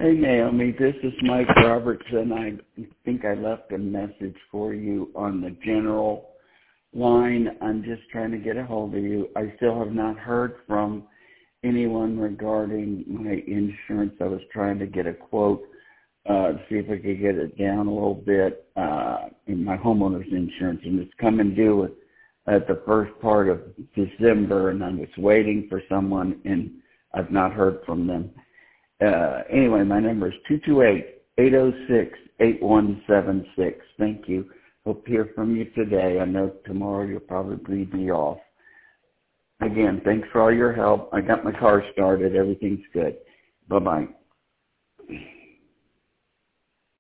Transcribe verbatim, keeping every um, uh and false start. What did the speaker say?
Hey, Naomi, this is Mike Robertson. I think I left a message for you on the general line. I'm just trying to get a hold of you. I still have not heard from anyone regarding my insurance. I was trying to get a quote, uh, to see if I could get it down a little bit uh, in my homeowner's insurance, and it's coming due at the first part of December, and I was waiting for someone, and I've not heard from them. Uh, anyway, my number is two two eight, eight oh six, eight one seven six. Thank you. Hope to hear from you today. I know tomorrow you'll probably be off. Again, thanks for all your help. I got my car started. Everything's good. Bye-bye.